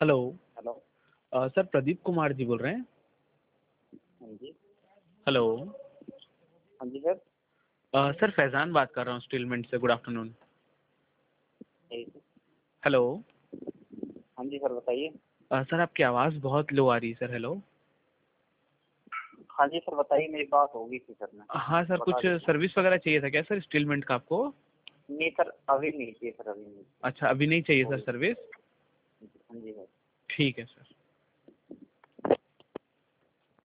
Hello. Hello. Sir Pradeep Kumar ji बोल रहे हैं? हाँ जी। हेलो। हाँ जी सर। सर फैज़ान बात कर रहा हूँ स्टीलमेंट से। Good afternoon. यही सर। हेलो। हाँ जी सर बताइए। सर आपकी आवाज़ बहुत लो आ रही है सर। हेलो। हाँ जी सर बताइए, मेरी बात होगी थी सर में। हाँ सर, बता कुछ दीजिए। सर्विस वगैरह चाहिए था क्या सर स्टीलमेंट का आपको? नहीं सर, अभी नहीं चाहिए सर, अभी नहीं। अच्छा, अभी नहीं चाहिए सर होगी। सर्विस। हाँ जी सर। ठीक है सर।